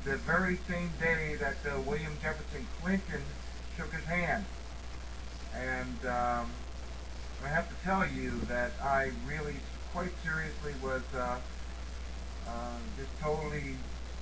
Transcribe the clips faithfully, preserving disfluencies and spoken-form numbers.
the very same day that uh, William Jefferson Clinton shook his hand. And um, I have to tell you that I really, quite seriously, was uh, uh, just totally,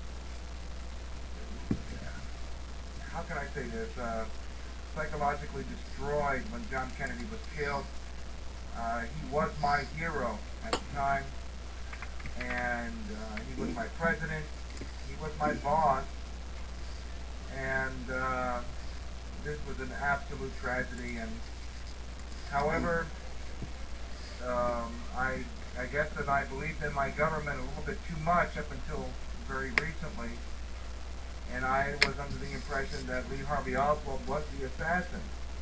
how can I say this, uh, psychologically destroyed when John Kennedy was killed. Uh, he was my hero at the time, and uh, he was my president, he was my boss, and uh, this was an absolute tragedy. And however, um, I, I guess that I believed in my government a little bit too much up until very recently, and I was under the impression that Lee Harvey Oswald was the assassin.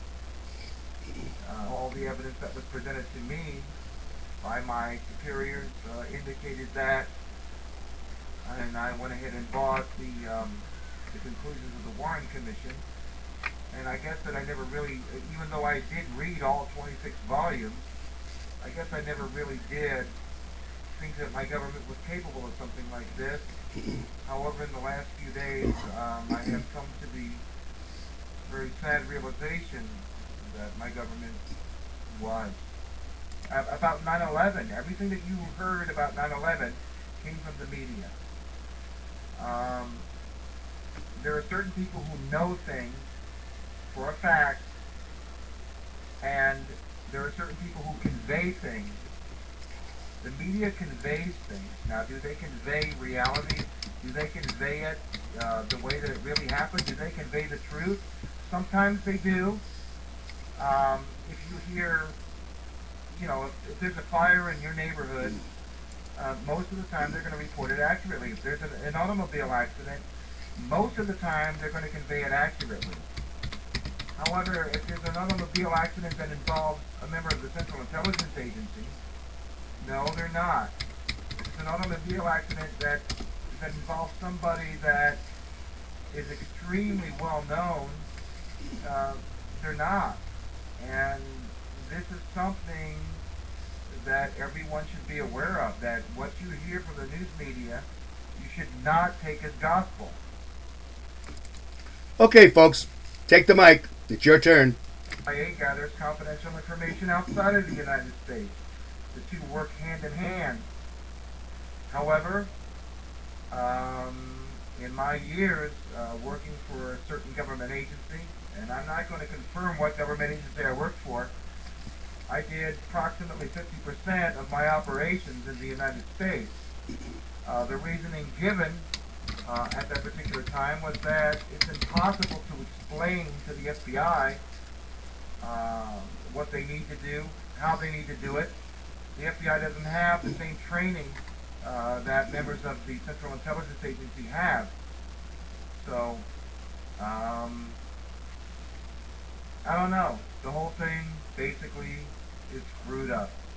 Uh, all the evidence that was presented to me by my superiors uh, indicated that, and I went ahead and bought the, um, the conclusions of the Warren Commission. And I guess that I never really, even though I did read all twenty-six volumes, I guess I never really did think that my government was capable of something like this. However, in the last few days, um, I have come to the very sad realization that my government was. Uh, about nine eleven, everything that you heard about nine eleven came from the media. Um, there are certain people who know things for a fact, and there are certain people who convey things. The media conveys things. Now, do they convey reality? Do they convey it uh, the way that it really happened? Do they convey the truth? Sometimes they do. Um, if you hear, you know, if, if there's a fire in your neighborhood, uh, most of the time they're going to report it accurately. If there's an, an automobile accident, most of the time they're going to convey it accurately. However, if there's an automobile accident that involves a member of the Central Intelligence Agency, no, they're not. If it's an automobile accident that, that involves somebody that is extremely well known, uh, they're not. And this is something that everyone should be aware of, that what you hear from the news media, you should not take as gospel. Okay, folks, take the mic. It's your turn. C I A gathers confidential information outside of the United States. The two work hand in hand. However, um, in my years uh, working for a certain government agency, and I'm not going to confirm what government agency I worked for, I did approximately fifty percent of my operations in the United States. Uh, the reasoning given uh, at that particular time was that it's impossible to explain to the F B I uh, what they need to do, how they need to do it. The F B I doesn't have the same training uh, that members of the Central Intelligence Agency have. So, um, I don't know. The whole thing basically is screwed up.